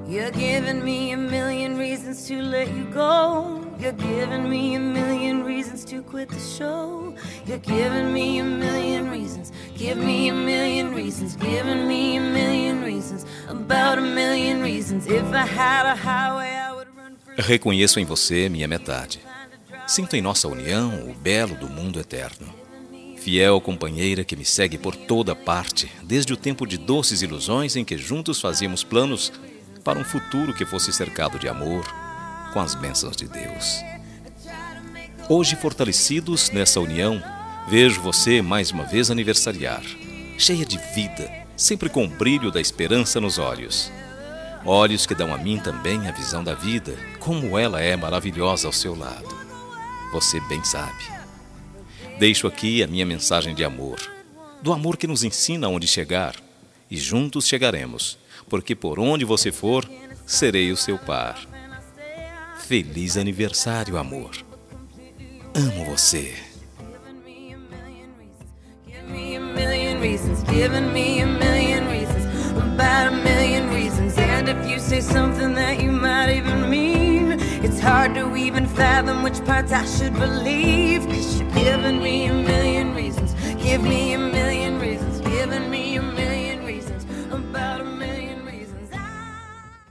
You're giving me a million reasons to let you go. You're giving me a million reasons to quit the show. You're giving me a million reasons. Give me a million reasons. Giving me a million reasons. About a million reasons. If I had a highway, I would run for... Reconheço em você minha metade. Sinto em nossa união o belo do mundo eterno. Fiel companheira que me segue por toda parte, desde o tempo de doces ilusões em que juntos fazíamos planos para um futuro que fosse cercado de amor, com as bênçãos de Deus. Hoje, fortalecidos nessa união, vejo você mais uma vez aniversariar, cheia de vida, sempre com o brilho da esperança nos olhos. Olhos que dão a mim também a visão da vida, como ela é maravilhosa ao seu lado. Você bem sabe. Deixo aqui a minha mensagem de amor, do amor que nos ensina aonde chegar, e juntos chegaremos, porque por onde você for, serei o seu par. Feliz aniversário, amor. Amo você. Giving me a million reasons, about a million reasons. And if you say something that you might even mean, it's hard to even fathom which parts I should believe. 'Cause